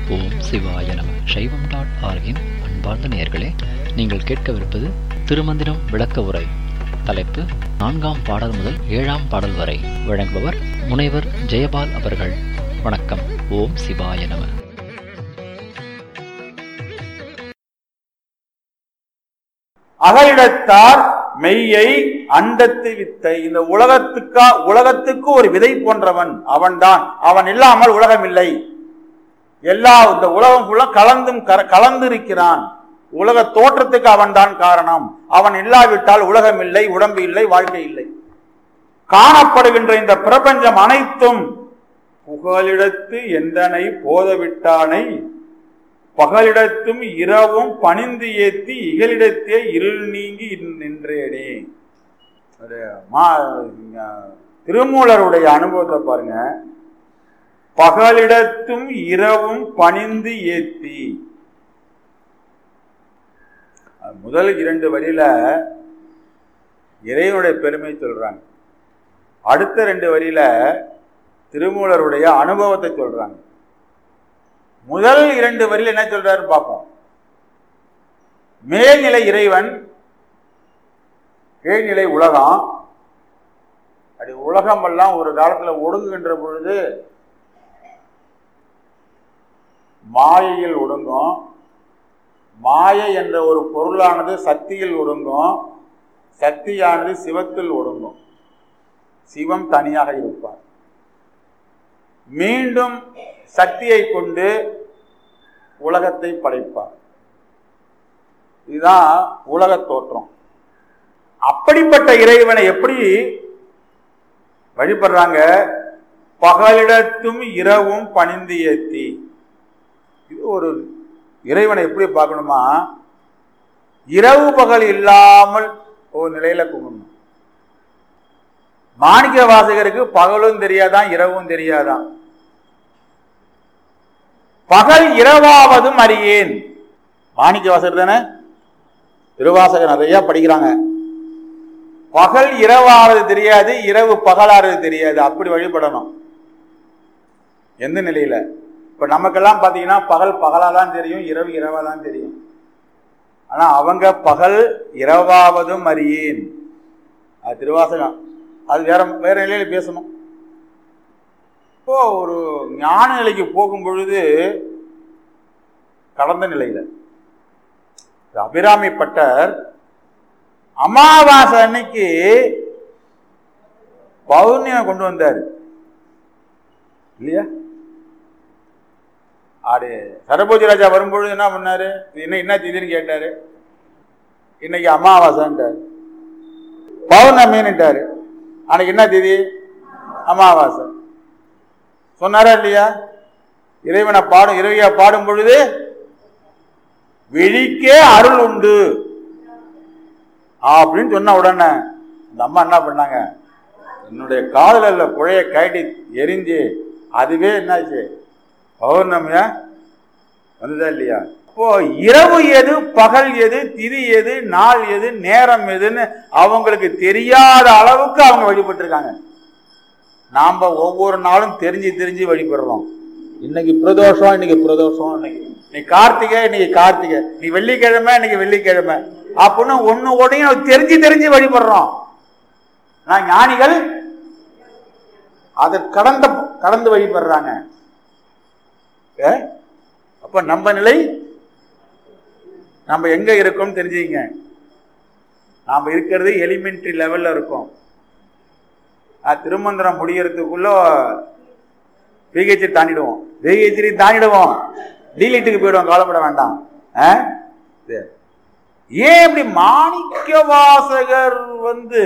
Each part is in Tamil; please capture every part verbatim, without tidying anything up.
ஓம் சிவாய நம. சைவம் டாட் ஆர்கின் அன்பார்ந்த நேயர்களே, நீங்கள் கேட்கவிருப்பது திருமந்திரம் விளக்க உரை. தலைப்பு நான்காம் பாடல் முதல் ஏழாம் பாடல் வரை. வழங்குபவர் முனைவர் ஜெயபால் அவர்கள். வணக்கம். ஓம் சிவாய நம. அகலிடத்தார் மெய்யை அண்டத்து வித்தை. இந்த உலகத்துக்கா உலகத்துக்கு ஒரு விதை போன்றவன் அவன்தான். அவன் இல்லாமல் உலகம் இல்லை. எல்லா இந்த உலகம் ஃபுல்லா கலந்தும் கலந்து இருக்கிறான். உலக தோற்றத்துக்கு அவன் தான் காரணம். அவன் இல்லாவிட்டால் உலகம் இல்லை, உடம்பு இல்லை, வாழ்க்கை இல்லை. காணப்படுகின்ற இந்த பிரபஞ்சம் அனைத்தும் புகலிடத்து எந்தனை போதவிட்டானை பகலிடத்தும் இரவும் பணிந்து ஏத்தி இகலிடத்தே இருள் நீங்கி நின்றேனே. திருமூலருடைய அனுபவத்தை பாருங்க. பகலிடத்தும் இரவும் பணிந்து ஏத்தி. முதல் இரண்டு வரியில இறைவனுடைய பெருமை சொல்றாங்க. அடுத்த ரெண்டு வரியில திருமூலருடைய அனுபவத்தை சொல்றாங்க. முதல் இரண்டு வரியில் என்ன சொல்றாரு பார்ப்போம். மேல்நிலை இறைவன், கீழ்நிலை உலகம். அப்படி உலகம் எல்லாம் ஒரு காலத்துல ஒடுங்குகின்ற பொழுது மாயையில் ஒடுங்கும். மாயை என்ற ஒரு பொருளானது சக்தியில் ஒடுங்கும். சக்தியானது சிவத்தில் ஒடுங்கும். சிவம் தனியாக இருப்பார். மீண்டும் சக்தியை கொண்டு உலகத்தை படைப்பார். இதுதான் உலக தோற்றம். அப்படிப்பட்ட இறைவனை எப்படி வழிபடுறாங்க? பகலிடத்தும் இரவும் பணிந்து ஏத்தி. இது ஒரு இறைவனை எப்படி பார்க்கணுமா, இரவு பகல் இல்லாமல் ஒரு நிலையில கும்பிடணும். மாணிக்க வாசகருக்கு பகலும் தெரியாதான், இரவும் தெரியாதான். பகல் இரவாவதும் அறியேன். மாணிக்க வாசகர் தானே, திருவாசகர் நிறைய படிக்கிறாங்க. பகல் இரவாவது தெரியாது, இரவு பகலாறது தெரியாது. அப்படி வழிபடணும். எந்த நிலையில? இப்ப நமக்கெல்லாம் பாத்தீங்கன்னா பகல் பகலாதான் தெரியும், இரவு இரவாதான் தெரியும். ஆனா அவங்க பகல் இரவாவதும் அறியேன். அது திருவாசகம். அது வேற வேற நிலையில பேசணும். இப்போ ஒரு ஞான நிலைக்கு போகும் பொழுது கடந்த நிலையில அபிராமி பட்டர் அமாவாசை அன்னைக்கு பௌர்ணமி கொண்டு வந்தாரு இல்லையா? ஆடு சரபோஜி ராஜா வரும்பொழுது என்ன பண்ணாரு? என்ன என்ன திடீர்னு கேட்டாரு. இன்னைக்கு அமாவாசைன்ட்டாரு. பௌர்ணமின்னுட்டாரு. அன்னைக்கு என்ன திதி? அமாவாசை சொன்னாரா இல்லையா? இறைவனை பாடும் இறைவியா பாடும் பொழுது விழிக்கே அருள் உண்டு அப்படின்னு சொன்ன உடனே இந்த அம்மா என்ன பண்ணாங்க? என்னுடைய காதல புழைய கட்டி எரிஞ்சு அதுவே என்னாச்சு? பௌர்ணமியா வந்ததா இல்லையா? இப்போ இரவு எது, பகல் எது, திதி எது, நாள் எது, நேரம் எதுன்னு அவங்களுக்கு தெரியாத அளவுக்கு அவங்க வழிபட்டு இருக்காங்க. நாம ஒவ்வொரு நாளும் தெரிஞ்சு தெரிஞ்சு வழிபடுறோம். இன்னைக்கு பிரதோஷம், இன்னைக்கு பிரதோஷம், இன்னைக்கு இன்னைக்கு கார்த்திகை, இன்னைக்கு கார்த்திகை, நீ வெள்ளிக்கிழமை, இன்னைக்கு வெள்ளிக்கிழமை அப்படின்னு ஒன்னு உடனே தெரிஞ்சு தெரிஞ்சு வழிபடுறோம். நான் ஞானிகள் அதை கடந்த கடந்து வழிபடுறாங்க. அப்ப நம்ம நிலை நம்ம எங்க இருக்கோம் தெரிஞ்சுங்க. நாம இருக்கிறது எலிமெண்டரி லெவல்ல இருக்கோம். திருமந்திரம் முடியறதுக்குள்ள பிஹெச்டி தாண்டிடுவோம், பிஹெச்டி தாண்டிடுவோம், டீலிட்டுக்கு போயிடுவோம். கவலைப்பட வேண்டாம். ஏன் இப்படி? மாணிக்க வாசகர் வந்து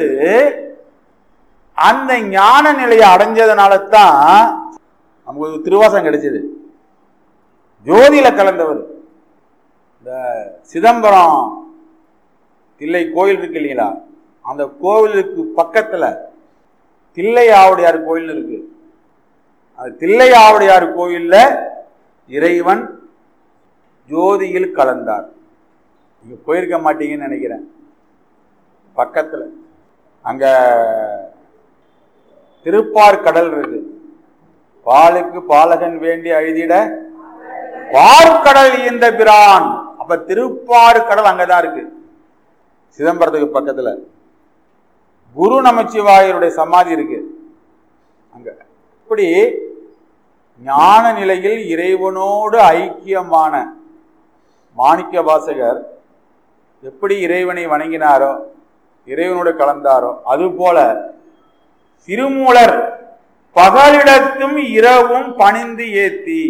அந்த ஞான நிலையை அடைஞ்சதுனால தான் நமக்கு திருவாசகம் கிடைச்சது. ஜோதியில கலந்தவர். இந்த சிதம்பரம் தில்லை கோயில் இருக்கு இல்லைங்களா? அந்த கோவிலுக்கு பக்கத்துல தில்லை ஆவுடையார் கோயில் இருக்கு. அந்த தில்லை ஆவுடையார் கோயில்ல இறைவன் ஜோதியில் கலந்தார். நீங்க போயிருக்க மாட்டீங்கன்னு நினைக்கிறேன். பக்கத்துல அங்க திருப்பார் கடல் இருக்கு. பாலுக்கு பாலகன் வேண்டி அழுதிட பார்க்கடல் ஈந்த பிரான். அப்ப திருப்பாறு கடல் அங்கதான் இருக்கு, சிதம்பரத்துக்கு பக்கத்துல. குரு நமச்சிவாயருடைய சமாதி இருக்கு அங்க. இப்படி ஞான நிலையில் இறைவனோடு ஐக்கியமான மாணிக்க வாசகர் எப்படி இறைவனை வணங்கினாரோ, இறைவனோடு கலந்தாரோ, அதுபோல திருமூலர் பகலிடத்தும் இரவும் பணிந்து ஏத்தி,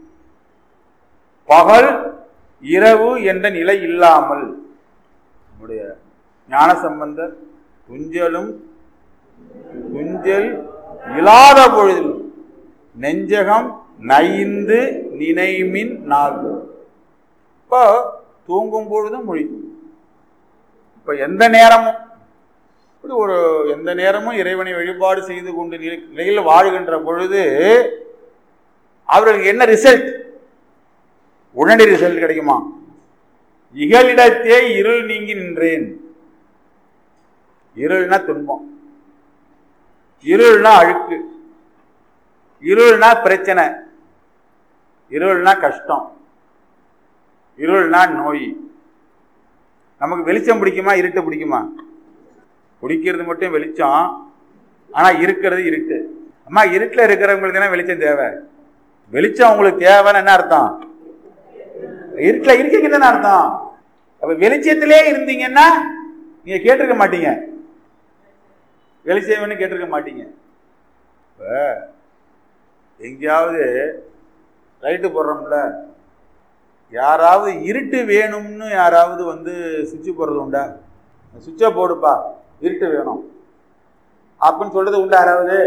பகல் இரவு என்ற நிலை இல்லாமல் நம்முடைய ஞான சம்பந்தர் துஞ்சலும் துஞ்சல் இல்லாத பொழுதிலும் நெஞ்சகம் நைந்து நினைமின் நாகு. இப்போ தூங்கும் பொழுதும் மொழிக்கும். இப்ப எந்த நேரமும் இப்படி ஒரு எந்த நேரமும் இறைவனை வழிபாடு செய்து கொண்டு நிலையில் வாழ்கின்ற பொழுது அவர்களுக்கு என்ன ரிசல்ட்? உடனடி ரிசல்ட் கிடைக்குமா? இகலிடத்தே இருள் நீங்கி நின்றேன். இருள்னா துன்பம், இருள்னா அழுக்கு, இருள்னா பிரச்சனை, இருள்னா கஷ்டம், இருள்னா நோய். நமக்கு வெளிச்சம் பிடிக்குமா இருட்டு பிடிக்குமா? பிடிக்கிறது மட்டும் வெளிச்சம், ஆனா இருக்கிறது இருட்டு. அம்மா இருட்டுல இருக்கிறவங்களுக்கு தானே வெளிச்சம் தேவை. வெளிச்சம் உங்களுக்கு தேவைன்னு என்ன அர்த்தம்? இருட்டுல இருக்கீங்கன்னு அர்த்தம். அப்ப வெளிச்சத்திலே இருந்தீங்கன்னா நீங்க கேட்டிருக்க மாட்டீங்க, வெளிச்சம்னு கேட்டிருக்க மாட்டீங்க. இப்ப எங்கேயாவது லைட்டு போடுறோம்ல, யாராவது இருட்டு வேணும்னு யாராவது வந்து சுவிட்ச் போடுறது உண்டா? சுவிட்சை போடுப்பா இருட்டு வேணும் அப்படின்னு சொல்றது உண்டா யாராவது?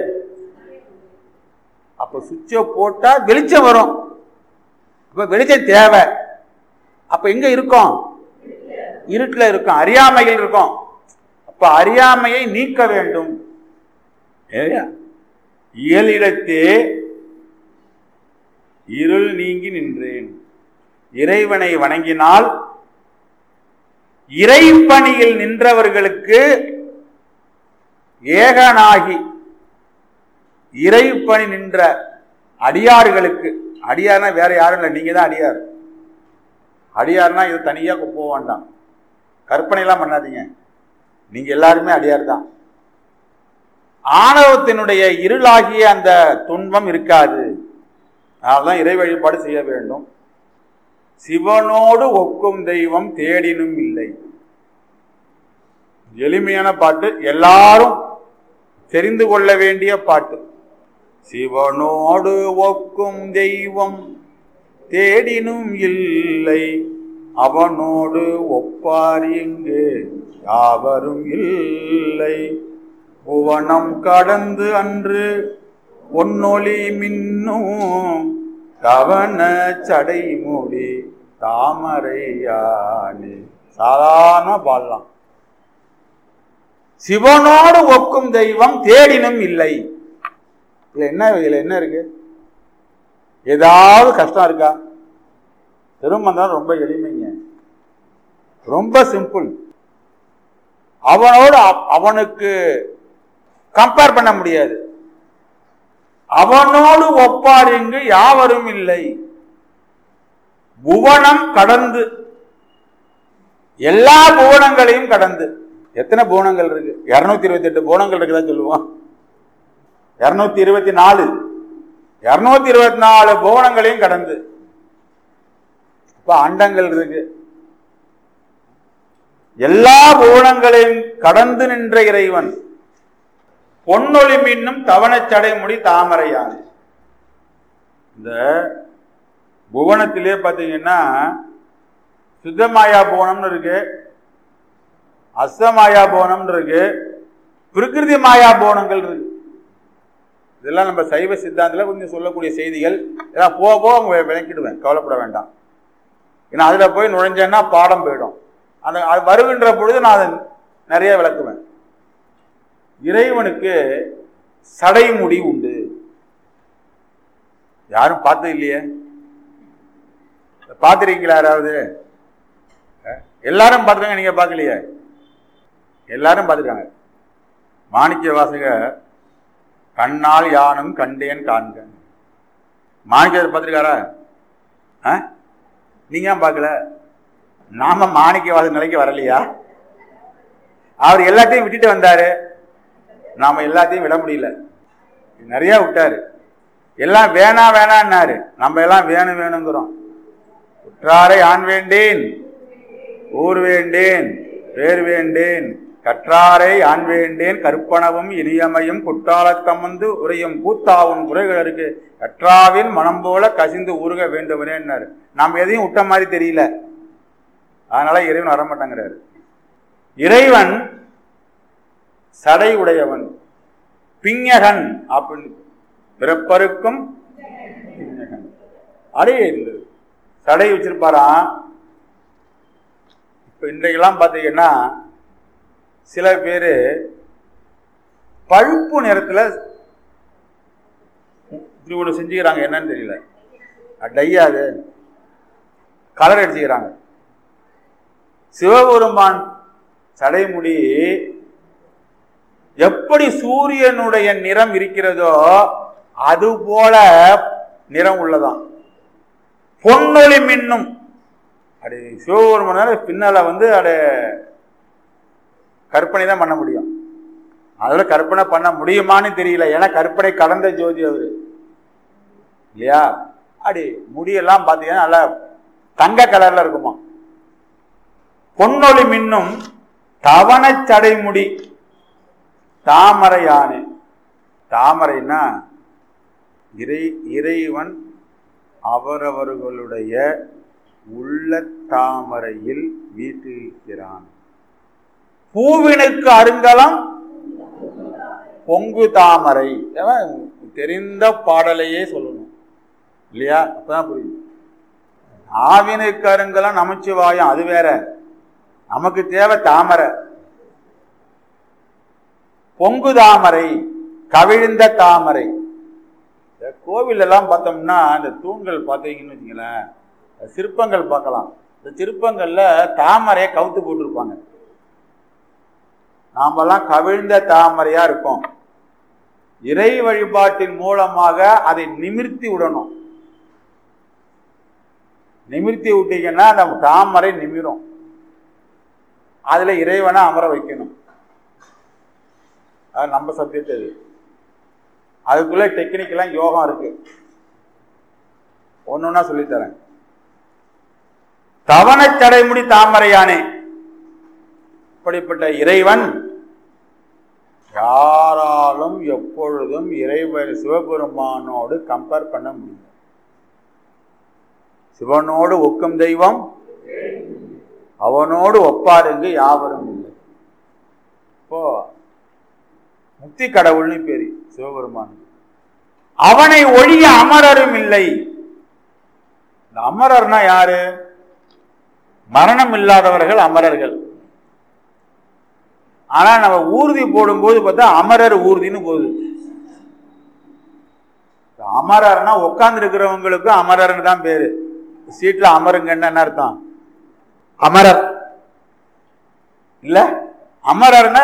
அப்ப சுவிட்சை போட்டா வெளிச்சம் வரும். அப்ப வெளிச்சம் தேவை. அப்ப எங்க இருக்கும்? இருட்டுல இருக்கும், அறியாமையில் இருக்கும். அப்ப அறியாமையை நீக்க வேண்டும். இயலிடத்தே இருள் நீங்கி நின்றேன். இறைவனை வணங்கினால் இறைப்பணியில் நின்றவர்களுக்கு ஏகனாகி இறைப்பணி நின்ற அடியார்களுக்கு, அடியார்னா வேற யாரும் இல்லை, நீங்க தான் அடியார். அடியார்னா இது தனியா போக வேண்டாம், கற்பனை எல்லாம் பண்ணாதீங்க, நீங்க எல்லாருமே அடியார் தான். ஆணவத்தினுடைய இருளாகிய அந்த துன்பம் இருக்காது. அதனால்தான் இறை வழிபாடு செய்ய வேண்டும். சிவனோடு ஒக்கும் தெய்வம் தேடினும் இல்லை. எளிமையான பாட்டு, எல்லாரும் தெரிந்து கொள்ள வேண்டிய பாட்டு. சிவனோடு ஒக்கும் தெய்வம் தேடினும் இல்லை, அவனோடு ஒப்பார் இங்கு யாவரும் இல்லை. புவனம் கடந்து அன்று பொன்னொளி மின்னும் கவன சடை மூடி தாமரையானே. சாதாரண பாடலாம். சிவனோடு ஒக்கும் தெய்வம் தேடினும் இல்லை. இதுல என்ன இதுல என்ன இருக்கு? ஏதாவது கஷ்டம் இருக்கா? திருமந்தம் ரொம்ப எளிமைங்க, ரொம்ப சிம்பிள். அவனோடு அவனுக்கு கம்பேர் பண்ண முடியாது. அவனோடு ஒப்பார் இங்கு யாவரும் இல்லை. புவனம் கடந்து, எல்லா புவனங்களையும் கடந்து. எத்தனை புவனங்கள் இருக்கு? இருநூத்தி இருபத்தி எட்டு புவனங்கள் இருக்குதான் சொல்லுவான். இருநூத்தி இருபத்தி நாலு இருநூத்தி இருபத்தி நாலு புவனங்களையும் கடந்து. இப்ப அண்டங்கள் இருக்கு. எல்லா புவனங்களையும் கடந்து நின்ற இறைவன் பொன்னொளி மின்னும் தவணச்சடை முடி தாமரையான். இந்த புவனத்திலே பார்த்தீங்கன்னா சுத்தமாயா புவனம்னு இருக்கு, அஸ்தமாயா புவனம்னு இருக்கு, பிரகிருதி மாயா புவனங்கள் இருக்கு. இதெல்லாம் நம்ம சைவ சித்தாந்தத்தில் கொஞ்சம் சொல்லக்கூடிய செய்திகள். ஏன்னா போக போக விளக்கிடுவேன், கவலைப்பட வேண்டாம். ஏன்னா அதில் போய் நுழைஞ்சேன்னா பாடம் போயிடும். அந்த அது வருகின்ற பொழுது நான் அதை நிறைய விளக்குவேன். இறைவனுக்கு சடைமுடி உண்டு. யாரும் பார்த்தது இல்லையே? பார்த்துருக்கீங்களா யாராவது? எல்லாரும் பார்த்துருக்காங்க, நீங்க பார்க்கலையே? எல்லாரும் பார்த்துருக்காங்க. மாணிக்க வாசகர் கண்ணால் யானும் கண்டேன் காண்க. மாணிக்கர் பார்த்துருக்காரா? ஆ நீங்க ஏன் பார்க்கல? நாம மாணிக்கவாத நிலைக்கு வரலையா? அவர் எல்லாத்தையும் விட்டுட்டு வந்தாரு, நாம எல்லாத்தையும் விட முடியல. நிறைய விட்டாரு, எல்லாம் வேணா வேணான்னாரு, நம்ம எல்லாம் வேணும் வேணுங்கிறோம். உற்றாரை ஆண் வேண்டேன், ஊர் வேண்டேன், பேர் வேண்டேன், கற்றாரை ஆண் வேண்டேன், கற்பனவும் இனியமையும் குற்றாலத்தமந்து உரையும் கூத்தாவும் குறைகளுக்கு கற்றாவின் மனம் போல கசிந்து ஊருக வேண்டுவனேன்னாரு. நாம் எதையும் விட்ட மாதிரி தெரியல, அதனால இறைவன் வரமாட்டாங்கிறாரு. இறைவன் சடை உடையவன், பிஞகன் அப்படின்னு பிறப்பருக்கும் பிஞகன் அடைய இருந்தது. சடை வச்சிருப்பாராம். இப்ப இன்றைக்கெல்லாம் பார்த்தீங்கன்னா சில பேர் பழுப்பு நிறத்துல இப்படி ஒன்று செஞ்சுக்கிறாங்க, என்னன்னு தெரியல, டையாது கலர் அடிச்சுக்கிறாங்க. சிவபெருமான் சடைமுடி எப்படி சூரியனுடைய நிறம் இருக்கிறதோ அது போல நிறம் உள்ளதான், பொன்னொளி மின்னும். அது சிவபெருமான பின்னால வந்து அட கற்பனை தான் பண்ண முடியும். அதோட கற்பனை பண்ண முடியுமான்னு தெரியல, ஏன்னா கற்பனை கடந்த ஜோதி அவரு இல்லையா. அப்படி முடியெல்லாம் பார்த்தீங்கன்னா நல்லா தங்க கலர்ல இருக்குமா. பொன்னொளி மின்னும் தவண சடைமுடி தாமரை யானை. தாமரைன்னா இறை இறைவன் அவரவர்களுடைய உள்ள தாமரையில் வீட்டிருக்கிறான். பூவினுக்கு அருங்கலம் பொங்கு தாமரை. தெரிந்த பாடலையே சொல்லணும் இல்லையா, அப்பதான் புரியும். ஆவினுக்கு அருங்கலம் நமச்சிவாயம், அது வேற. நமக்கு தேவை தாமரை. பொங்கு தாமரை, கவிழ்ந்த தாமரை. கோவில் எல்லாம் பார்த்தோம்னா இந்த தூண்கள் பார்த்தீங்கன்னு வச்சுங்களேன், சிற்பங்கள் பார்க்கலாம். இந்த சிற்பங்கள்ல தாமரையை கவுத்து போட்டிருப்பாங்க. நாமெல்லாம் கவிழ்ந்த தாமரையா இருக்கும். இறை வழிபாட்டின் மூலமாக அதை நிமிர்த்தி விடணும். நிமிர்த்தி விட்டீங்கன்னா அந்த தாமரை நிமிரும். அதுல இறைவனை அமர வைக்கணும். அது நம்ம சப்ஜெக்ட். அது அதுக்குள்ள டெக்னிக்கெல்லாம் யோகம் இருக்கு, ஒன்னொன்னா சொல்லித்தரேன். தவண சடைமுடி தாமரையானே, இப்படிப்பட்ட இறைவன் யாராலும் எப்பொழுதும் இறைவன் சிவபெருமானோடு கம்பேர் பண்ண முடியும். சிவனோடு ஒக்கும் தெய்வம் அவனோடு ஒப்பாருங்க யாவரும் இல்லை. இப்போ முக்தி கடவுள்னு பேரு சிவபெருமான். அவனை ஒழிய அமரரும் இல்லை. இந்த அமரர்னா யாரு? மரணம் இல்லாதவர்கள் அமரர்கள். ஆனா நம்ம ஊர்தி போடும்போது பார்த்தா அமரர் ஊர்தின்னு போகுது. அமரர்னா உட்கார்ந்து இருக்கிறவங்களுக்கு அமரர்னு தான் பேரு. சீட்ல அமருங்கன்னு என்ன அர்த்தம்? அமரர் இல்ல, அமரர்னா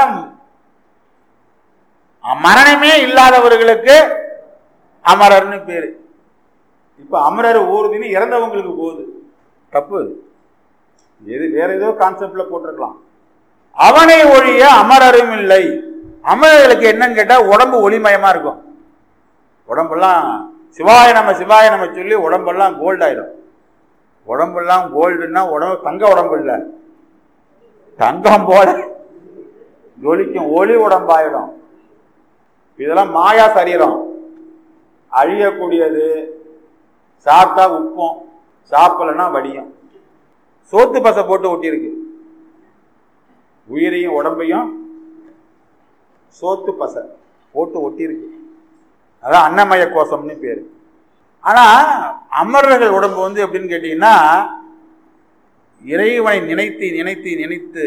மரணமே இல்லாதவர்களுக்கு அமரர்னு பேரு. இப்ப அமரர் ஊர்தின்னு இறந்தவங்களுக்கு போகுது, தப்பு. எது வேற ஏதோ கான்செப்ட்ல போட்டிருக்கலாம். அவனை ஒழிய அமரரும் இல்லை. அமரர்களுக்கு என்னன்னு கேட்டா உடம்பு ஒளிமயமா இருக்கும். உடம்பெல்லாம் சிவாய நம்ம சிவாய நம்ம சொல்லி உடம்பெல்லாம் கோல்டு ஆயிடும். உடம்பெல்லாம் கோல்டுன்னா உடம்பு தங்க உடம்பு இல்லை, தங்கம் போல ஜொலிக்கும் ஒளி உடம்பாயிடும். இதெல்லாம் மாயா சரீரம், அழியக்கூடியது. சாப்பிட்டா உப்பும், சாப்பிடலன்னா வடியும். சோத்து பசை போட்டு ஒட்டியிருக்கு. உயிரையும் உடம்பையும் சோத்து பசை போட்டு ஒட்டியிருக்கு. அதான் அன்னமய கோஷம்னு பேரு. ஆனா அமரர்கள் உடம்பு வந்து எப்படின்னு கேட்டீங்கன்னா, இறைவனை நினைத்து நினைத்து நினைத்து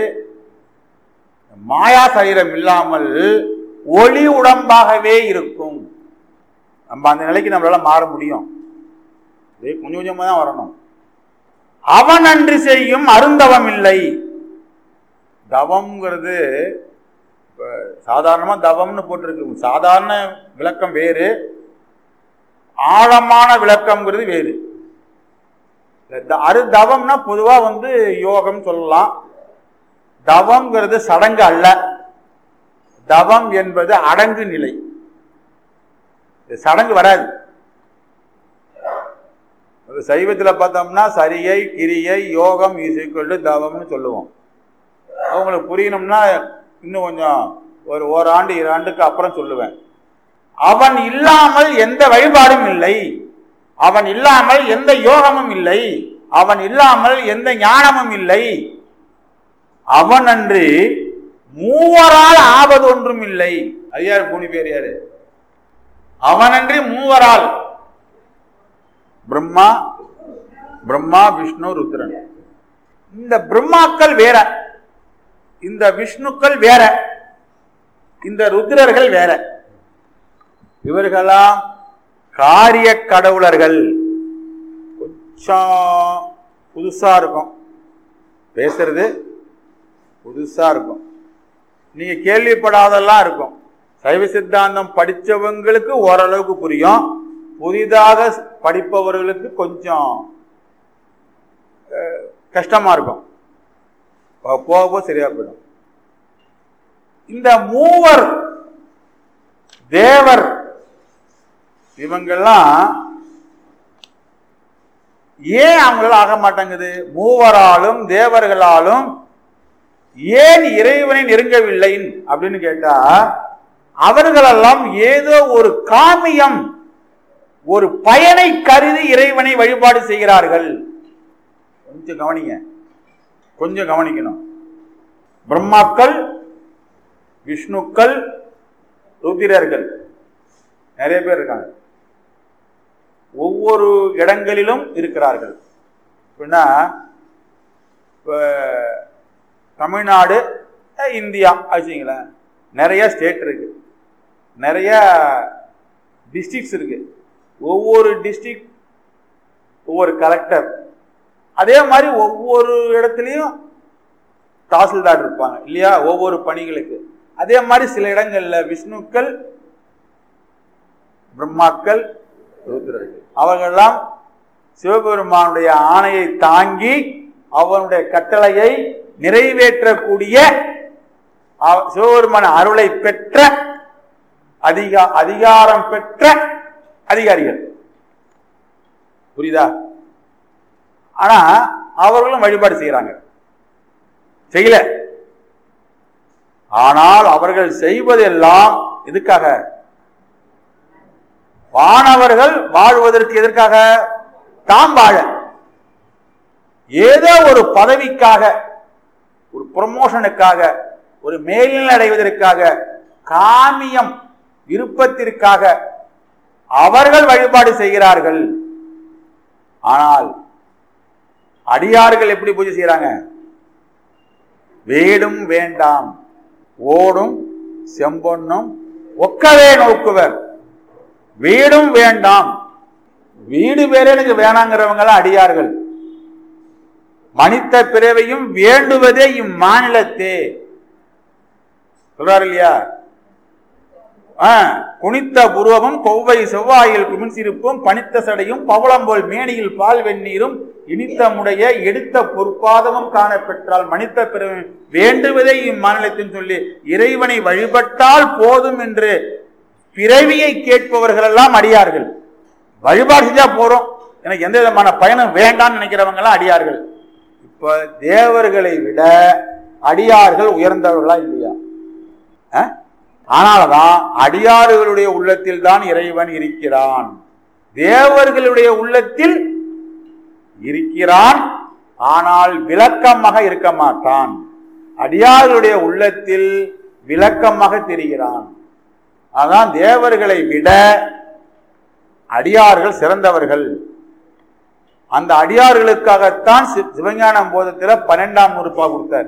மாயா சரீரம் இல்லாமல் ஒளி உடம்பாகவே இருக்கும். நம்ம அந்த நிலைக்கு நம்மளால மாற முடியும். கொஞ்சம் கொஞ்சமா தான் வரணும். அவன் அன்று செய்யும் அருந்தவம் இல்லை. தவம்ங்கிறது சாதாரணமா தவம்னு போட்டிருக்கு. சாதாரண விளக்கம் வேறு, ஆழமான விளக்கம்ங்கிறது வேறு. அரு தவம்னா பொதுவா வந்து யோகம் சொல்லலாம். தவம்ங்கிறது சடங்கு அல்ல. தவம் என்பது அடங்கு நிலை. சடங்கு வராது. சைவத்தில் பார்த்தோம்னா சரியை கிரியை யோகம் ஈக்குவல் டு தவம்னு சொல்லுவோம். அவங்களுக்கு புரியணும்னா இன்னும் கொஞ்சம் ஒரு ஓராண்டு இரு ஆண்டுக்கு அப்புறம் சொல்லுவேன். அவன் இல்லாமல் எந்த வழிபாடும் இல்லை, அவன் இல்லாமல் எந்த யோகமும் இல்லை, அவன் இல்லாமல் எந்த ஞானமும் இல்லை. அவன் அன்று மூவரால் ஆவது ஒன்றும் இல்லை. ஐயாரு பூனி பேர் யாரு? அவனன்றி மூவரால். பிரம்மா பிரம்மா விஷ்ணு ருத்ரன். இந்த பிரம்மாக்கள் வேற, இந்த விஷ்ணுக்கள் வேற, இந்த ருத்ரர்கள் வேற. இவர்களாம் காரிய கடவுளர்கள். கொஞ்சம் புதுசா இருக்கும், பேசுறது புதுசா இருக்கும், நீங்க கேள்விப்படாதெல்லாம் இருக்கும். சைவ சித்தாந்தம் படித்தவங்களுக்கு ஓரளவுக்கு புரியும், புதிதாக படிப்பவர்களுக்கு கொஞ்சம் கஷ்டமா இருக்கும். போக போக சரியா போயிடும். இந்த மூவர் தேவர் இவங்கெல்லாம் ஏன் அவங்களால ஆக மாட்டேங்குது? மூவராலும் தேவர்களாலும் ஏன் இறைவனை நெருங்கவில்லை அப்படின்னு கேட்டா, அவர்களெல்லாம் ஏதோ ஒரு காமியம், ஒரு பயனை கருதி இறைவனை வழிபாடு செய்கிறார்கள். கொஞ்சம் கவனிங்க, கொஞ்சம் கவனிக்கணும். பிரம்மாக்கள், விஷ்ணுக்கள், ருத்திரர்கள் நிறைய பேர் இருக்காங்க. ஒவ்வொரு இடங்களிலும் இருக்கிறார்கள். அப்படின்னா தமிழ்நாடு, இந்தியா ஆச்சுங்களேன், நிறைய ஸ்டேட் இருக்கு, நிறைய டிஸ்ட்ரிக்ட்ஸ் இருக்கு. ஒவ்வொரு டிஸ்ட்ரிக்ட் ஒவ்வொரு கலெக்டர், அதே மாதிரி ஒவ்வொரு இடத்துலையும் தாசில்தார் இருப்பாங்க இல்லையா, ஒவ்வொரு பணிகளுக்கு. அதே மாதிரி சில இடங்கள்ல விஷ்ணுக்கள், பிரம்மாக்கள், ருத்ரர்கள் அவர்களெல்லாம் சிவபெருமானுடைய ஆணையை தாங்கி அவனுடைய கட்டளையை நிறைவேற்றக்கூடிய சிவபெருமான அருளை பெற்ற அதிகா அதிகாரம் பெற்ற அதிகாரிகள். புரியுதா? ஆனா அவர்களும் வழிபாடு செய்யறாங்க, செய்யல. ஆனால் அவர்கள் செய்வதெல்லாம் எதுக்காக? வானவர்கள் வாழ்வதற்கு. எதற்காக? தாம் வாழ, ஏதோ ஒரு பதவிக்காக, ஒரு ப்ரமோஷனுக்காக, ஒரு மேல்நிலை அடைவதற்காக, காமியம் விருப்பத்திற்காக அவர்கள் வழிபாடு செய்கிறார்கள். ஆனால் அடியார்கள் எப்படி பூஜை செய்யறாங்க? வேடும் வேண்டாம், ஓடும் செம்பொன்னும் ஒக்கவே நோக்குவர். வீடும் வேண்டாம், வீடு பேரே எனக்கு வேணாங்கிறவங்க அடியார்கள். மனித பிறவையும் வேண்டுவதே இம்மாநிலத்தே சொல்றாரு இல்லையா? குனித்த புருவமும் கொவ்வை செவ்வாயில் குமிழ்சிருப்பும் பனித்த சடையும் பவளம்போல் மேனியில் பால் வெந்நீரும் இனித்த முடைய எடுத்த பொற்பாதமும் காண பெற்றால் மனித பிறவை வேண்டுவதே இம்மாநிலத்தின் சொல்லி இறைவனை வழிபட்டால் போதும் என்று பிறவியை கேட்பவர்கள் எல்லாம் அடியார்கள். வழிபாடு செஞ்சா போறோம், எனக்கு எந்த விதமான பயணம் வேண்டாம்னு நினைக்கிறவங்க எல்லாம் அடியார்கள். இப்ப தேவர்களை விட அடியார்கள் உயர்ந்தவர்களா இல்லையா? ஆனால்தான் அடியார்களுடைய உள்ளத்தில் தான் இறைவன் இருக்கிறான், தேவர்களுடைய உள்ளத்தில் இருக்கிறான். ஆனால் விளக்கமாக இருக்க மாட்டான். அடியார்களுடைய உள்ளத்தில் விளக்கமாக தெரிகிறான். அதான் தேவர்களை விட அடியார்கள் சிறந்தவர்கள். அந்த அடியார்களுக்காகத்தான் சிவஞான போதத்துல பன்னெண்டாம் நூறுபா கொடுத்தார்.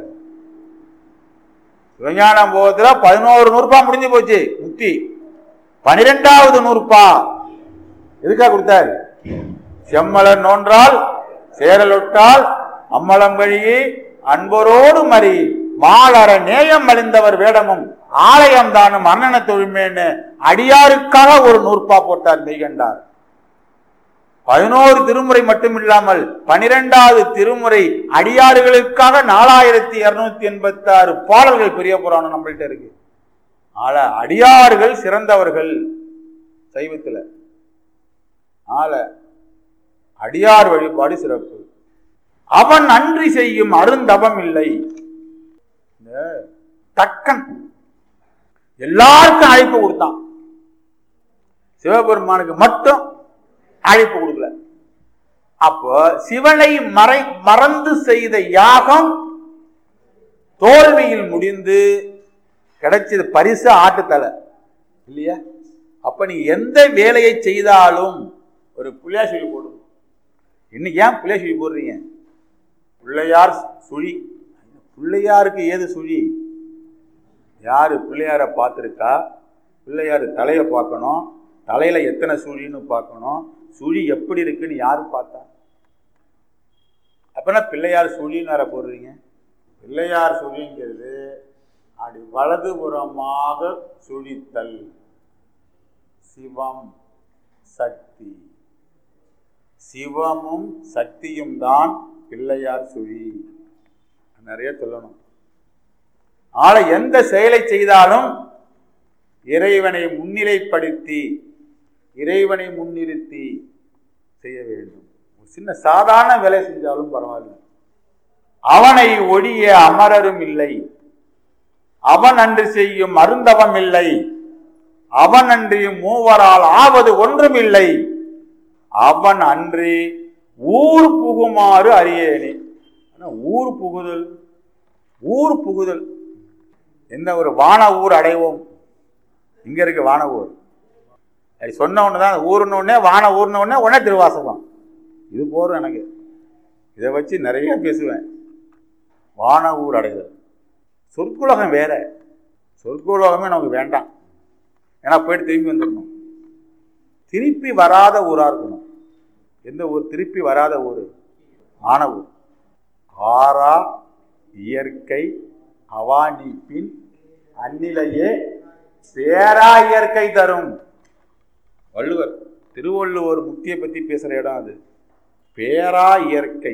சிவஞான போதத்துல பதினோரு நூறுபா முடிஞ்சு போச்சு முக்தி. பனிரெண்டாவது நூறுபா எதுக்காக கொடுத்தார்? செம்மலர் நோன்றால் சேரலொட்டால் அம்மலம் வழியே அன்பரோடு மறி மாலர நேயம் அழிந்தவர் வேடமும் ஆலயம் தானும் அண்ணன தொழுமேன்னு அடியாருக்காக ஒரு நூற்பா போட்டார் மெய்கண்டார். பதினோரு திருமுறை மட்டும் இல்லாமல் பனிரெண்டாவது திருமுறை அடியாறுகளுக்காக நாலாயிரத்தி இருநூத்தி எண்பத்தி ஆறு பாடல்கள் பெரிய புராணம் நம்மள்கிட்ட இருக்கு. ஆள அடியார்கள் சிறந்தவர்கள் சைவத்துல. ஆள அடியார் வழிபாடு சிறப்பு. அவன் அன்றி செய்யும் அருந்தவம் இல்லை. தக்கன் எல்லாருக்கும் அழைப்பு கொடுத்தான், சிவபெருமானுக்கு மட்டும் அழைப்பு கொடுக்கல. அப்போ சிவனை மறை மறந்து செய்த யாகம் தோல்வியில் முடிந்து கிடைச்சது பரிசு ஆட்டுத்தலை இல்லையா? அப்ப நீ எந்த வேலையை செய்தாலும் ஒரு புள்ளையார் சுழி போடும். இன்னைக்கு ஏன் புள்ளையார் சுழி போடுறீங்க? பிள்ளையார் சுழி. பிள்ளையாருக்கு ஏது சுழி? யாரு பிள்ளையாரை பார்த்துருக்கா? பிள்ளையார் தலையை பார்க்கணும், தலையில எத்தனை சுழின்னு பார்க்கணும், சுழி எப்படி இருக்குன்னு யாரு பார்த்தா? அப்பனா பிள்ளையார் சுழின்னு வேற போடுறீங்க. பிள்ளையார் சுழிங்கிறது அப்படி வலதுபுறமாக சுழித்தல். சிவம் சக்தி, சிவமும் சக்தியும் தான் பிள்ளையார் சுழி. நிறைய சொல்லணும். ஆனா எந்த செயலை செய்தாலும் இறைவனை முன்னிலைப்படுத்தி இறைவனை முன்னிறுத்தி செய்ய வேண்டும். ஒரு சின்ன சாதாரண வேலை செஞ்சாலும் பரவாயில்லை. அவனை ஒழிய அமரரும் இல்லை, அவன் அன்று செய்யும் அருந்தவம் இல்லை, அவன் அன்றி மூவரால் ஆவது ஒன்றும் இல்லை, அவன் அன்றி ஊர் புகுமாறு அறியேனே. ஊர் புகுதல், ஊர் புகுதல் என்ன? ஒரு வான ஊர் அடைவோம். இங்க இருக்கு வான ஊர். சொன்ன ஒண்ணுதான் ஊர்னு ஒன்னே, வான ஊர்னு ஒன்னே, உடனே திருவாசகம். இது போறோம் எனக்கு. இதை வச்சு நிறைய பேசுவேன். வான ஊர் அடைதல். சொற்குலகம் வேற. சொற்குலகமே நமக்கு வேண்டாம். ஏன்னா போயிட்டு திரும்பி வந்துடணும். திருப்பி வராத ஊரா இருக்கணும். எந்த ஊர் திருப்பி வராத ஊர்? வான ஊர். ஆறா இயற்கை அவானிப்பின் அந்நிலையே பேரா இயற்கை தரும். வள்ளுவர், திருவள்ளுவர் முக்தியை பத்தி பேசுற இடம் அது. பேரா இயற்கை.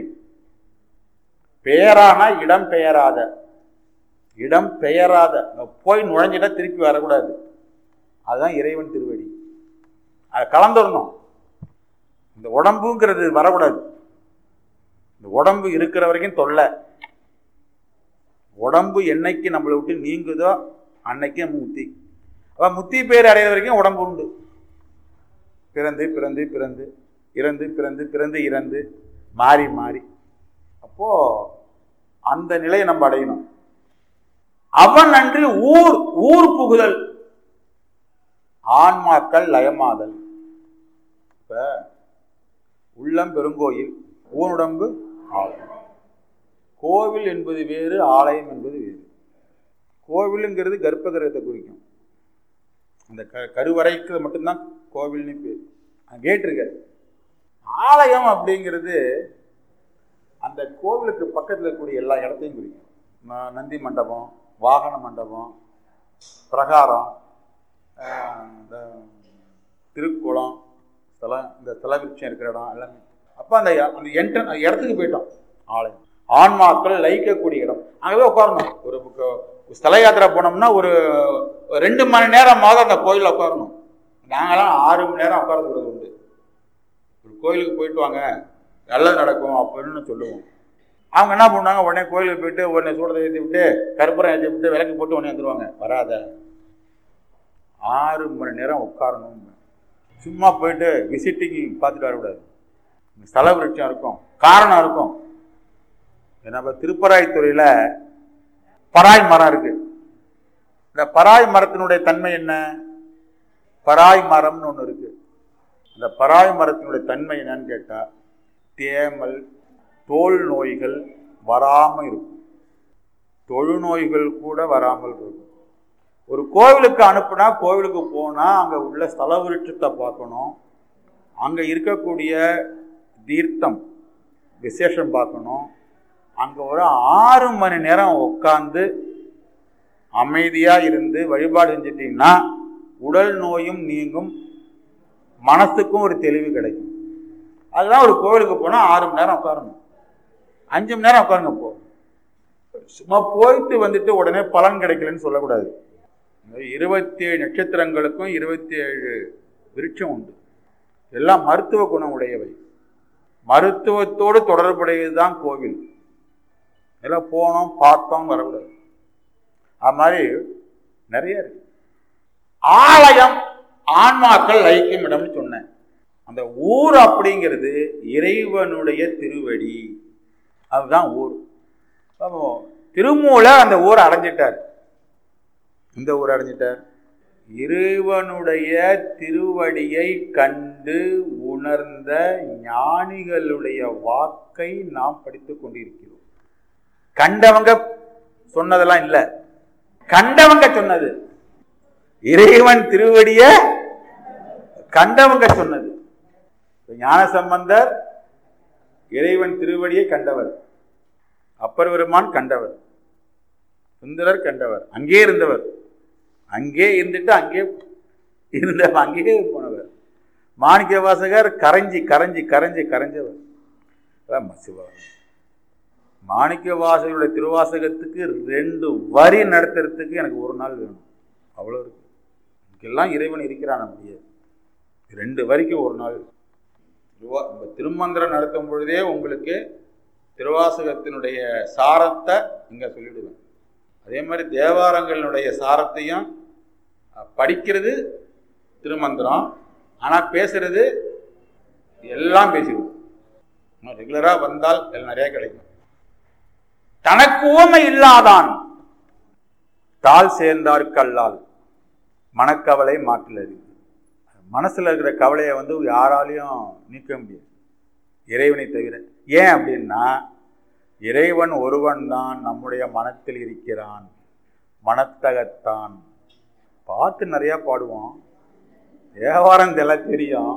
பேரானா இடம் பெயராத, இடம் பெயராத. போய் நுழைஞ்சிட்டா திருப்பி வரக்கூடாது. அதுதான் இறைவன் திருவடி. அதை கலந்துடணும். இந்த உடம்புங்கிறது வரக்கூடாது. இந்த உடம்பு இருக்கிற வரைக்கும் தொல்லை. உடம்பு என்னைக்கு நம்மளை விட்டு நீங்குதோ அன்னைக்கு நம்ம முத்தி. அப்ப முத்தி பேர் அடைகிற வரைக்கும் உடம்பு உண்டு. பிறந்து பிறந்து பிறந்து இறந்து பிறந்து பிறந்து இறந்து மாறி மாறி. அப்போ அந்த நிலையை நம்ம அடையணும். அவன் அன்று ஊர் ஊர் புகுதல், ஆன்மாக்கள் லயமாதல். இப்ப உள்ளம் பெருங்கோயில், ஊனுடம்பு ஆலயம். கோவில் என்பது வேறு, ஆலயம் என்பது வேறு. கோவிலுங்கிறது கர்ப்ப கிரகத்தை குறிக்கும். அந்த க கருவறைக்கு மட்டும்தான் கோவில்னு பேர். கேட்டிருக்க. ஆலயம் அப்படிங்கிறது அந்த கோவிலுக்கு பக்கத்தில் இருக்கக்கூடிய எல்லா இடத்தையும் குறிக்கும். நந்தி மண்டபம், வாகன மண்டபம், பிரகாரம், இந்த திருக்குளம், ஸ்தலம், இந்த ஸ்தலவிருட்சம் இருக்கிற இடம் எல்லாமே. அப்போ அந்த அந்த என்ட்ரன் இடத்துக்கு போயிட்டோம். ஆலயம் ஆன்மாக்கள் லயிக்கக்கூடிய இடம். அங்கே உட்காரணும். ஒரு ஸ்தல யாத்திரை போனோம்னா ஒரு ரெண்டு மணி நேரமாவது அந்த கோயிலில் உட்காரணும். நாங்களாம் ஆறு மணி நேரம் உட்காரக்கூடாது உண்டு. ஒரு கோயிலுக்கு போயிட்டு வாங்க, நல்லது நடக்கும் அப்படின்னு சொல்லுவோம். அவங்க என்ன பண்ணுவாங்க, உடனே கோயிலுக்கு போயிட்டு உடனே சூடத்தை ஏற்றி விட்டு கற்பூரம் ஏற்றி விட்டு விளக்கு போட்டு உடனே வந்துடுவாங்க. வராத. ஆறு மணி நேரம் உட்காரணும். சும்மா போயிட்டு விசிட்டிங் பார்த்துட்டு வரக்கூடாது. ஸ்தல விருட்சம் இருக்கும், காரணம் இருக்கும். நம்ம திருப்பராய்த்துறையில் பராய் மரம் இருக்கு. இந்த பராய் மரத்தினுடைய தன்மை என்ன? பராய் மரம்னு ஒன்று இருக்கு. அந்த பராய் மரத்தினுடைய தன்மை என்னன்னு கேட்டா, தேமல், தோல் நோய்கள் வராமல் இருக்கும். தொழுநோய்கள் கூட வராமல் இருக்கும். ஒரு கோவிலுக்கு அனுப்புனா, கோவிலுக்கு போனா அங்க உள்ள ஸ்தல விருட்சத்தை பார்க்கணும், அங்க இருக்கக்கூடிய தீர்த்தம் விசேஷம் பார்க்கணும். அங்க ஒரு ஆறு மணி நேரம் உட்கார்ந்து அமைதியா இருந்து வழிபாடு செஞ்சிட்டீங்கன்னா உடல் நோயும் நீங்கும், மனசுக்கும் ஒரு தெளிவு கிடைக்கும். அதுதான் ஒரு கோவிலுக்கு போனால் ஆறு மணி நேரம் உட்காரணும், அஞ்சு மணி நேரம் உட்காருங்க. போ சும்மா போயிட்டு வந்துட்டு உடனே பலன் கிடைக்கலன்னு சொல்லக்கூடாது. இருபத்தி ஏழு நட்சத்திரங்களுக்கும் இருபத்தி ஏழு விருட்சம் உண்டு. எல்லாம் மருத்துவ குணம் உடையவை, மருத்துவத்தோடு தொடர்புடையதுதான் கோவில். எல்லாம் போனோம் பார்த்தோம் வரக்கூடாது. அது மாதிரி நிறைய இருக்கு. ஆலயம் ஆன்மாக்கள் லயிக்கும் இடம்னு சொன்னேன். அந்த ஊர் அப்படிங்கிறது இறைவனுடைய திருவடி, அதுதான் ஊர். திருமூல அந்த ஊரை அடைஞ்சிட்டார். இந்த ஊர் அடைஞ்சிட்டார் இறைவனுடைய திருவடியை கண்டு உணர்ந்த ஞானிகளுடைய வாக்கை நாம் படித்துக் கொண்டிருக்கிறோம். கண்டவங்க சொன்னதெல்லாம் இல்லை, கண்டவங்க சொன்னது. இறைவன் திருவடிய கண்டவங்க சொன்னது. ஞானசம்பந்தர் இறைவன் திருவடியை கண்டவர், அப்பர் பெருமான் கண்டவர், சுந்தரர் கண்டவர், அங்கே இருந்தவர், அங்கே இருந்துட்டு அங்கே இருந்த அங்கே போனவர். மாணிக்க வாசகர் கரைஞ்சி கரைஞ்சி கரைஞ்சி கரைஞ்சவர். மாணிக்க வாசகருடைய திருவாசகத்துக்கு ரெண்டு வரி நடத்துறதுக்கு எனக்கு ஒரு நாள் வேணும், அவ்வளோ இருக்கு. எல்லாம் இறைவன் இருக்கிறான் முடியாது, ரெண்டு வரிக்கு ஒரு நாள். திருமந்திரம் நடத்தும் பொழுதே உங்களுக்கு திருவாசகத்தினுடைய சாரத்தை இங்க சொல்லிடுவேன். அதே மாதிரி தேவாரங்களினுடைய சாரத்தையும் படிக்கிறது திருமந்திரம், ஆனால் பேசுறது எல்லாம் பேசிடுவோம். ரெகுலரா வந்தால் நிறைய கிடைக்கும். தனக்கு ஊமை இல்லாதான் தாள் சேர்ந்தார் கல்லால் மனக்கவலை மாற்றல் அறிவு. மனசுல இருக்கிற கவலையை வந்து யாராலையும் நீக்க முடியாது, இறைவனை தவிர. ஏன் அப்படின்னா இறைவன் ஒருவன் தான் நம்முடைய மனத்தில் இருக்கிறான், மனத்தகத்தான். பாட்டு நிறைய பாடுவோம், தேவாரம் எல்லாம் தெரியும்.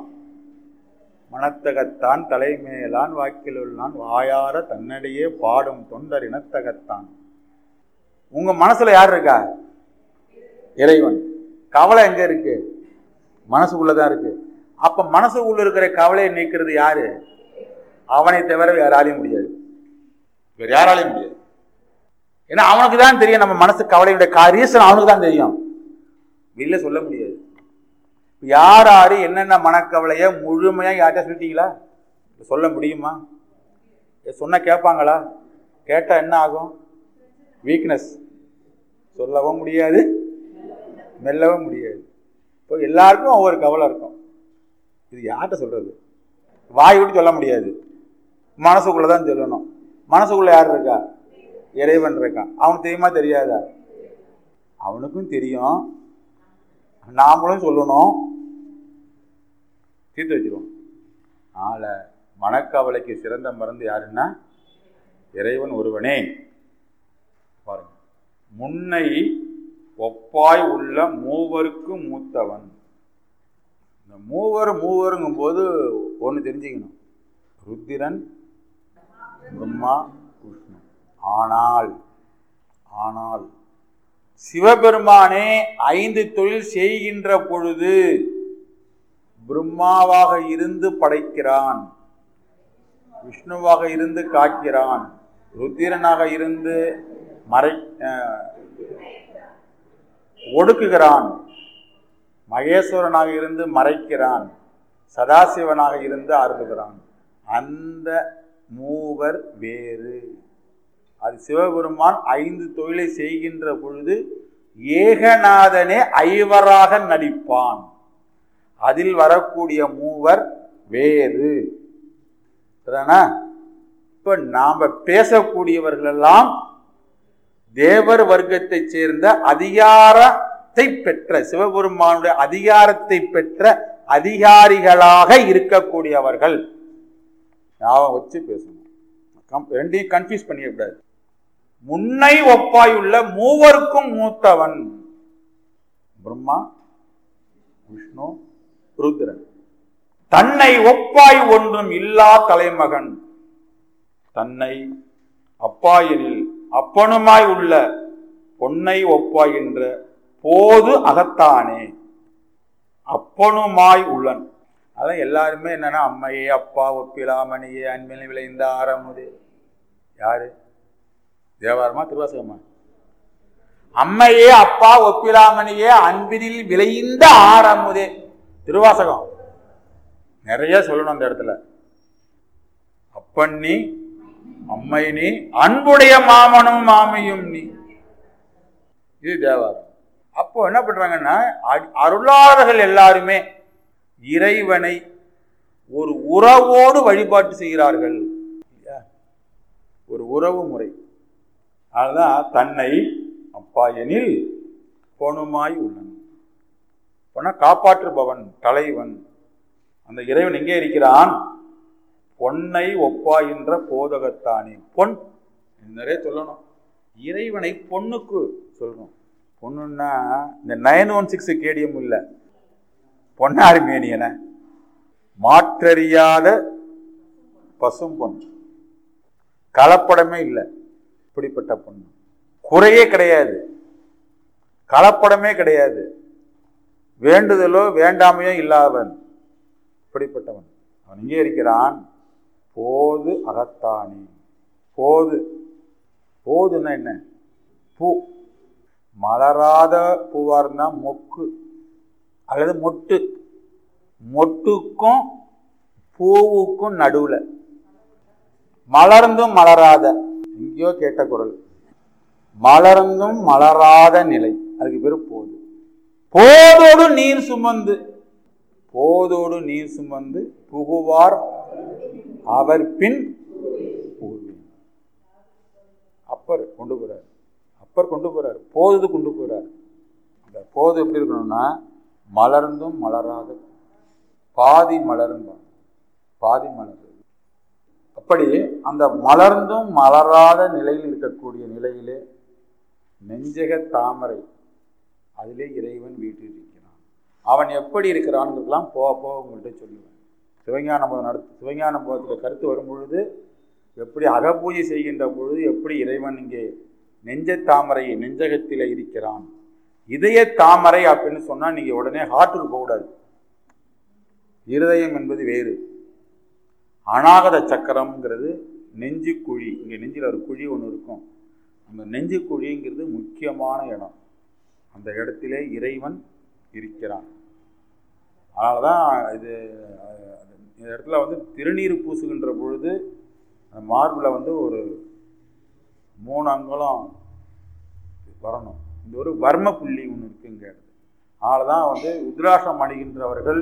மனத்தகத்தான் தலைமேலான் வாக்கில் உள்ளான் வாயார தன்னடையே பாடும் தொண்டர் இனத்தகத்தான். உங்க மனசுல யார் இருக்கா? இறைவன். கவலை எங்க இருக்கு? மனசுக்குள்ளதான் இருக்கு. அப்ப மனசுக்குள்ள இருக்கிற கவலையை நீக்கிறது யாரு? அவனை தவிர யாராலையும் முடியாது, வேற யாராலையும் முடியாது. ஏன்னா அவனுக்கு தான் தெரியும் நம்ம மனசு கவலையுடைய ரீசன் அவனுக்கு தான் தெரியும், வெளியில சொல்ல முடியாது. யார் யாரு என்னென்ன மனக்கவலைய முழுமையா யார்கிட்ட சொல்லிட்டீங்களா? சொல்ல முடியுமா? சொன்ன கேட்பாங்களா? கேட்டா என்ன ஆகும்? வீக்னஸ். சொல்லவும் முடியாது, மெல்லவும் முடியாது. இப்போ எல்லாருக்கும் ஒவ்வொரு கவலை இருக்கும். இது யார்கிட்ட சொல்றது? வாய் விட்டு சொல்ல முடியாது, மனசுக்குள்ளதான் சொல்லணும். மனசுக்குள்ள யார் இருக்கா? இறைவன் இருக்கான். அவனுக்கு தெரியுமா தெரியாதா? அவனுக்கும் தெரியும், நாமளும் சொல்லணும், தீர்த்து வச்சிருவோம். ஆள மனக்கவலைக்கு சிறந்த மருந்து யாருன்னா இறைவன் ஒருவனே. பாருங்க, முன்னை ஒப்பாய் உள்ள மூவருக்கும் மூத்தவன். இந்த மூவர் மூவருங்கும் போது ஒன்று தெரிஞ்சுக்கணும், ருத்திரன், பிரம்மா, விஷ்ணு. ஆனால் ஆனால் சிவபெருமானே ஐந்து தொழில் செய்கின்ற பொழுது பிரம்மாவாக இருந்து படைக்கிறான், விஷ்ணுவாக இருந்து காக்கிறான், ருத்திரனாக இருந்து மறை ஒடுக்குகிறான், மகேஸ்வரனாக இருந்து மறைக்கிறான், சதாசிவனாக இருந்து அருளுகிறான். அந்த மூவர் வேறு. அது சிவபெருமான் ஐந்து தொழிலை செய்கின்ற பொழுது ஏகநாதனே ஐவராக நடிப்பான். அதில் வரக்கூடிய மூவர் வேறு. இப்ப நாம பேசக்கூடியவர்கள் எல்லாம் தேவர் வர்க்கத்தை சேர்ந்த அதிகாரத்தை பெற்ற, சிவபெருமானுடைய அதிகாரத்தை பெற்ற அதிகாரிகளாக இருக்கக்கூடியவர்கள். ஞாபகம் வச்சு பேசணும், ரெண்டையும் கன்ஃபியூஸ் பண்ணிடக்கூடாது. முன்னை ஒப்பாயுள்ள மூவருக்கும் மூத்தவன் பிரம்மா, விஷ்ணு, ருத்ரன். தன்னை ஒப்பாய் ஒன்றும் இல்லா தலைமகன். தன்னை அப்பாயினில் அப்பனுமாய் உள்ள பொன்னை ஒப்பாயின்ற போது அகத்தானே அப்பனுமாய் உள்ளன். அதான் எல்லாருமே என்னன்னா அம்மையே அப்பா ஒப்பிலாமணியே அன்பில் விளைந்த ஆரமுது. யாரு? தேவாரமா திருவாசகமா? அம்மையே அப்பா ஒப்பிலாமணியே அன்பினில் விளைந்த ஆரமுதே. திருவாசகம் நிறைய சொல்லணும் அந்த இடத்துல. அப்பன் நீ, அம்மை நீ, அன்புடைய மாமனும் மாமியும் நீ. இது தேவாரம். அப்போ என்ன பண்றாங்கன்னா, அருளாளர்கள் எல்லாருமே இறைவனை ஒரு உறவோடு வழிபாட்டு செய்கிறார்கள். ஒரு உறவு முறை. அதுதான் தன்னை அப்பா எனில் பொணுமாய் உள்ளன். பொண்ண காப்பாற்றுபவன், தலைவன். அந்த இறைவன் எங்கே இருக்கிறான்? பொன்னை ஒப்பாயின்ற போதகத்தானே. பொன் நிறைய சொல்லணும். இறைவனை பொண்ணுக்கு சொல்லணும். பொண்ணுன்னா இந்த நைன் ஒன் சிக்ஸ் கேடிஎம் இல்லை, பொன்னாரி மேனியன மாற்றறியாத பசும் பொன், கலப்படமே இல்லை. இப்படிப்பட்ட பொண்ணு குறையே கிடையாது, கலப்படமே கிடையாது, வேண்டுதலோ வேண்டாமையோ இல்லாதவன். இப்படிப்பட்டவன் அவன் இங்கே இருக்கிறான். போது அகத்தானே. போது போதுன்னா என்ன? பூ. மலராத பூவா இருந்தா மொக்கு அல்லது மொட்டு. மொட்டுக்கும் பூவுக்கும் நடுவுல மலர்ந்தும் மலராத, எங்கேயோ கேட்ட குரல், மலர்ந்தும் மலராத நிலை, அதுக்கு பேரு போது. போதோடு நீர் சுமந்து, போதோடு நீர் சுமந்து புகுவார் அவர் பின் பூர்வீன். அப்பர் கொண்டு போறார், அப்பர் கொண்டு போறார், போது கொண்டு போறார். அந்த போது எப்படி இருக்கணும்னா மலர்ந்தும் மலராத, பாதி மலர்ந்தான் பாதி மலர். அப்படி அந்த மலர்ந்தும் மலராத நிலையில் இருக்கக்கூடிய நிலையிலே நெஞ்சக தாமரை, அதிலே இறைவன் வீட்டில் இருக்கிறான். அவன் எப்படி இருக்கிறான்லாம் போக போக உங்கள்கிட்ட சொல்லுவேன். சிவஞான போதம் நடத்து சிவஞான போதத்தில் கருத்து வரும் பொழுது எப்படி அகப்பூஜை செய்கின்ற பொழுது எப்படி இறைவன் இங்கே நெஞ்ச தாமரை நெஞ்சகத்தில் இருக்கிறான். இதய தாமரை அப்படின்னு சொன்னால் நீங்கள் உடனே ஹார்ட்டுக்கு போகக்கூடாது. இருதயம் என்பது வேறு. அநாகத சக்கரம்ங்கிறது நெஞ்சு குழி. இங்கே நெஞ்சில் ஒரு குழி ஒன்று இருக்கும். அந்த நெஞ்சு குழிங்கிறது முக்கியமான இடம். அந்த இடத்திலே இறைவன் இருக்கிறான். அதனால தான் இது இந்த இடத்துல வந்து திருநீர் பூசுகின்ற பொழுது அந்த மார்பில் வந்து ஒரு மூணு அங்குலம் வரணும். இந்த ஒரு வர்ம புள்ளி ஒன்று இருக்குங்க. அதனால தான் வந்து உத்ராசம் அணிகின்றவர்கள்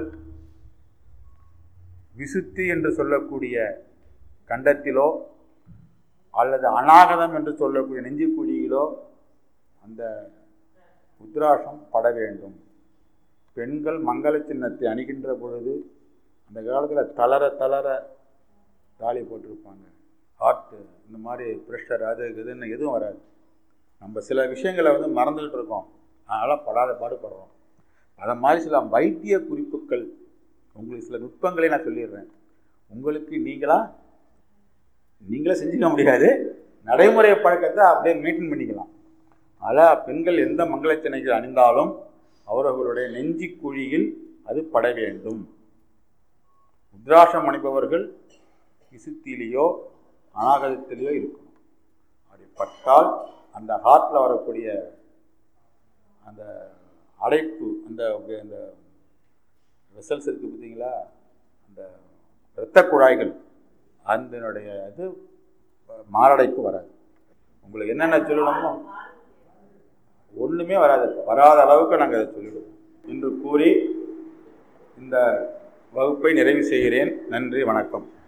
விசுத்தி என்று சொல்லக்கூடிய கண்டத்திலோ அல்லது அநாகதம் என்று சொல்லக்கூடிய நெஞ்சு குழியிலோ அந்த உத்ராசம் பட வேண்டும். பெண்கள் மங்கள சின்னத்தை அணிகின்ற பொழுது அந்த காலத்தில் தளர தளர தாலி போட்டிருப்பாங்க. ஹார்ட்டு இந்த மாதிரி ப்ரெஷர் அது இதுன்னு எதுவும் வராது. நம்ம சில விஷயங்களை வந்து மறந்துக்கிட்டு இருக்கோம், அதனால் படாத பாடுபடுறோம். அதை மாதிரி சில வைத்திய குறிப்புகள், உங்களுக்கு சில நுட்பங்களை நான் சொல்லிடுறேன். உங்களுக்கு நீங்களா நீங்களே செஞ்சுக்க முடியாது, நடைமுறை பழக்கத்தை அப்படியே மெயின்டைன் பண்ணிக்கலாம். அதில் பெண்கள் எந்த மங்களச்சினைகள் அணிந்தாலும் அவர்களுடைய நெஞ்சி குழியில் அது பட வேண்டும். உத்ராசம் அணிபவர்கள் விசுத்திலேயோ அநாகதத்திலேயோ இருக்கணும். அப்படி பட்டால் அந்த ஹார்ட்டில் வரக்கூடிய அந்த அடைப்பு, அந்த அந்த வெசல்ஸ் இருக்குது பார்த்தீங்களா, அந்த இரத்த குழாய்கள், அதனுடைய இது மாரடைப்பு வராது. உங்களுக்கு என்னென்ன சொல்லணுமோ ஒன்றுமே வராது, வராத அளவுக்கு நாங்கள் அதை சொல்லிடுவோம் என்று கூறி இந்த வகுப்பை நிறைவு செய்கிறேன். நன்றி, வணக்கம்.